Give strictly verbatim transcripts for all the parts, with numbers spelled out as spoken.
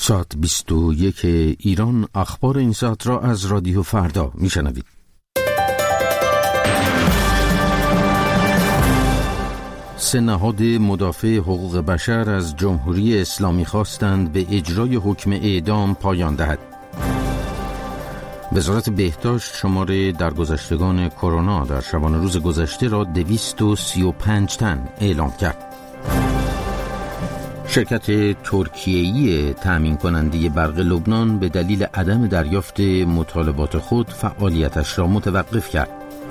ساعت بیست و یک ایران، اخبار این ساعت را از رادیو فردا میشنوید. سه نهاد مدافع حقوق بشر از جمهوری اسلامی خواستند به اجرای حکم اعدام پایان دهد. وزارت بهداشت شمار درگذشتگان کرونا در شبانه روز گذشته را دویست و سی و پنج تن اعلام کرد. شرکت ترکیه‌ای تأمین کننده برق لبنان به دلیل عدم دریافت مطالبات خود فعالیتش را متوقف کرد.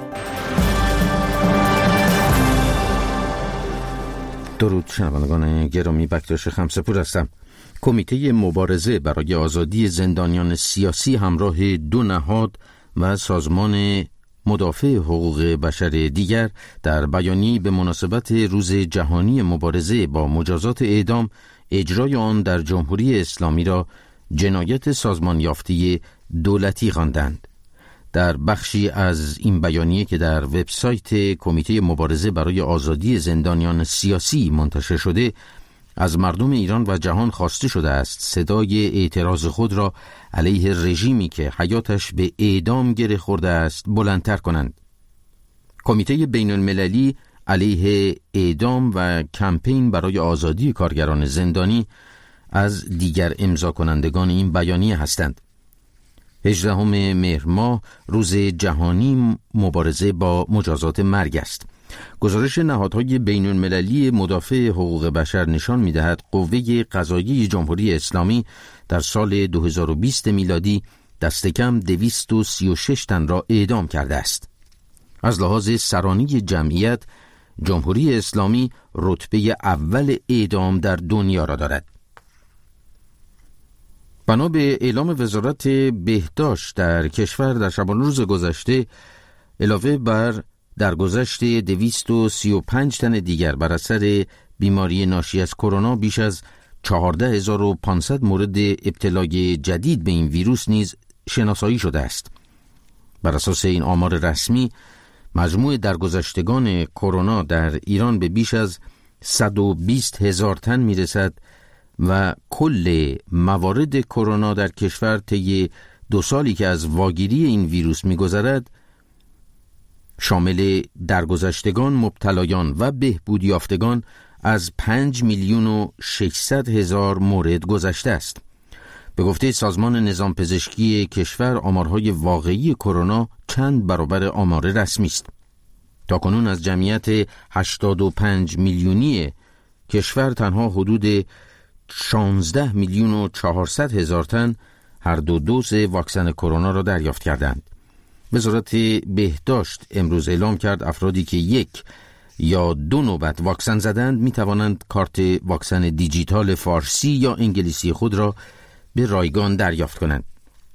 درود شنوندگان گرامی، بکتاش خمسپور هستم. کمیته مبارزه برای آزادی زندانیان سیاسی همراه دو نهاد و سازمان مدافع حقوق بشر دیگر در بیانیه‌ای به مناسبت روز جهانی مبارزه با مجازات اعدام اجرای آن در جمهوری اسلامی را جنایت سازمان یافته دولتی خواندند. در بخشی از این بیانیه که در وبسایت کمیته مبارزه برای آزادی زندانیان سیاسی منتشر شده، از مردم ایران و جهان خواسته شده است صدای اعتراض خود را علیه رژیمی که حیاتش به اعدام گره خورده است بلندتر کنند. کمیته بین المللی علیه اعدام و کمپین برای آزادی کارگران زندانی از دیگر امضا کنندگان این بیانیه هستند. هجدهم مهر ماه روز جهانی مبارزه با مجازات مرگ است. گزارش نهادهای بین المللی مدافع حقوق بشر نشان می‌دهد قوه قضاییه جمهوری اسلامی در سال دو هزار و بیست میلادی دست کم دویست و سی و شش تن را اعدام کرده است. از لحاظ سرانی جمعیت، جمهوری اسلامی رتبه اول اعدام در دنیا را دارد. بنا به اعلام وزارت بهداشت در کشور در شبانه روز گذشته، علاوه بر درگذشت دویست و سی و پنج تن دیگر بر اثر بیماری ناشی از کرونا، بیش از چهارده هزار و پانصد مورد ابتلای جدید به این ویروس نیز شناسایی شده است. بر اساس این آمار رسمی، مجموع درگذشتگان کرونا در ایران به بیش از صد و بیست هزار تن میرسد و کل موارد کرونا در کشور طی دو سالی که از واگیری این ویروس می‌گذرد شامل درگذشتگان، مبتلایان و بهبود یافتگان از پنج میلیون و ششصد هزار مورد گذشته است. به گفته سازمان نظام پزشکی کشور، آمارهای واقعی کرونا چند برابر آمار رسمی است. تاکنون از جمعیت هشتاد و پنج میلیونی کشور تنها حدود شانزده میلیون و چهارصد هزار تن هر دو دوز واکسن کرونا را دریافت کردند. وزارت بهداشت امروز اعلام کرد افرادی که یک یا دو نوبت واکسن زدند می توانند کارت واکسن دیجیتال فارسی یا انگلیسی خود را به رایگان دریافت کنند.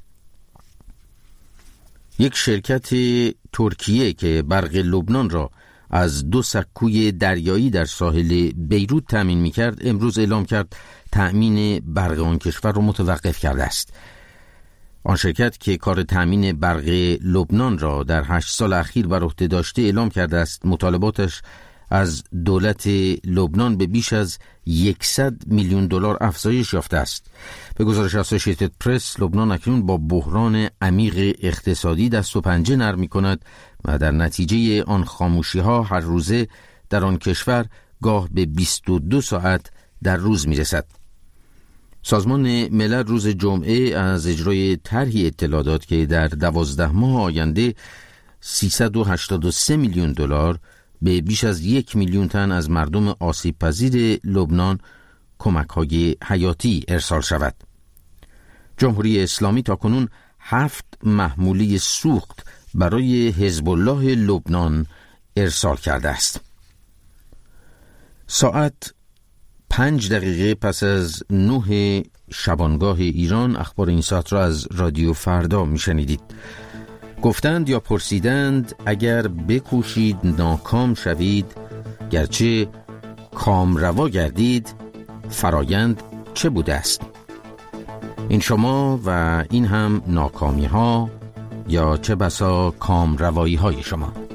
یک شرکت ترکیه که برق لبنان را از دو سکوی دریایی در ساحل بیروت تأمین می کرد، امروز اعلام کرد تأمین برق آن کشور را متوقف کرده است. آن شرکت که کار تأمین برق لبنان را در هشت سال اخیر بر عهده داشته اعلام کرده است مطالباتش از دولت لبنان به بیش از صد میلیون دلار افزایش یافته است. به گزارش اسوسییتد پرس، لبنان اکنون با بحران عمیق اقتصادی دست و پنجه نرم می‌کند و در نتیجه آن خاموشی‌ها هر روزه در آن کشور گاه به بیست و دو ساعت در روز می‌رسد. سازمان ملل روز جمعه از اجرای طرحی اطلاع داد که در دوازده ماه آینده سیصد و هشتاد و سه میلیون دلار به بیش از یک میلیون تن از مردم آسیب پذیر لبنان کمک‌های حیاتی ارسال شود. جمهوری اسلامی تاکنون هفت محموله سوخت برای حزب الله لبنان ارسال کرده است. ساعت پنج دقیقه پس از نه شبانگاه ایران، اخبار این ساعت را از رادیو فردا میشنیدید. گفتند یا پرسیدند اگر بکوشید ناکام شوید، گرچه کامروا گردید فرایند چه بوده است؟ این شما و این هم ناکامی ها یا چه بسا کامروایی های شما.